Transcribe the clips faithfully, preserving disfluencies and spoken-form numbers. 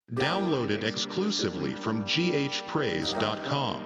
Download it exclusively from g h praise dot com.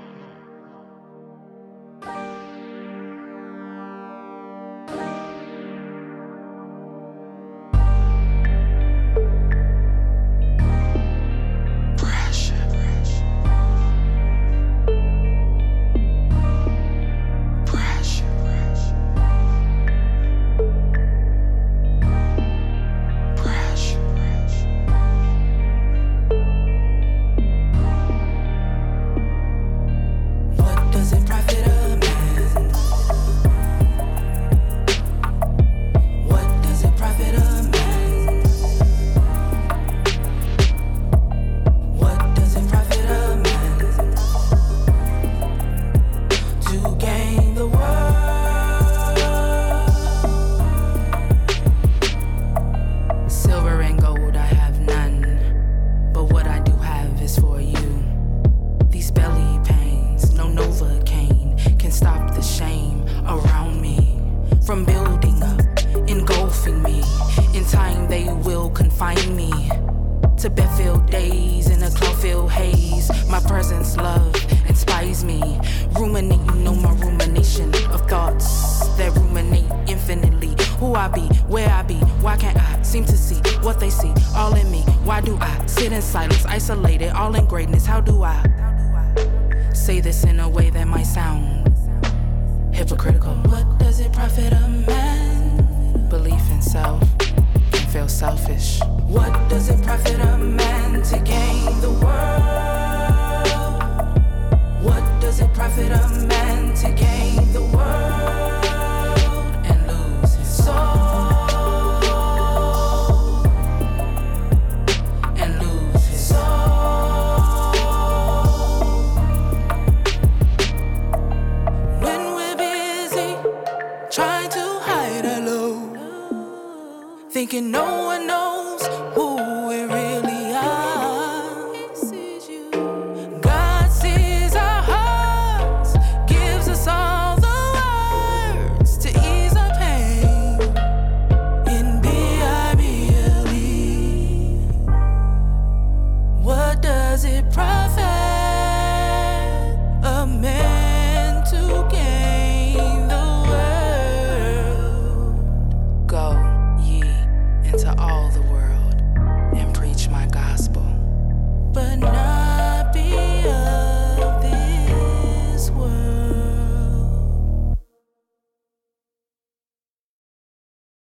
From building up, engulfing me. In time they will confine me to Bedfield days in a cloud-filled haze. My presence, love, inspires me. Ruminating on my rumination of thoughts that ruminate infinitely. Who I be, where I be, why can't I seem to see what they see all in me? Why do I sit in silence, isolated, all in greatness? How do I say this in a way that might sound hypocritical? What does it profit a man? Belief in self can feel selfish. What does it profit a man to gain the world? What does it profit a man to gain the world and lose his soul? And lose his soul. When we're busy trying to hide our low, thinking no one knows who we really are. He sees you. God sees our hearts, gives us all the words to ease our pain in B I B L E. What does it profit a man to gain the world? Go ye into all the world.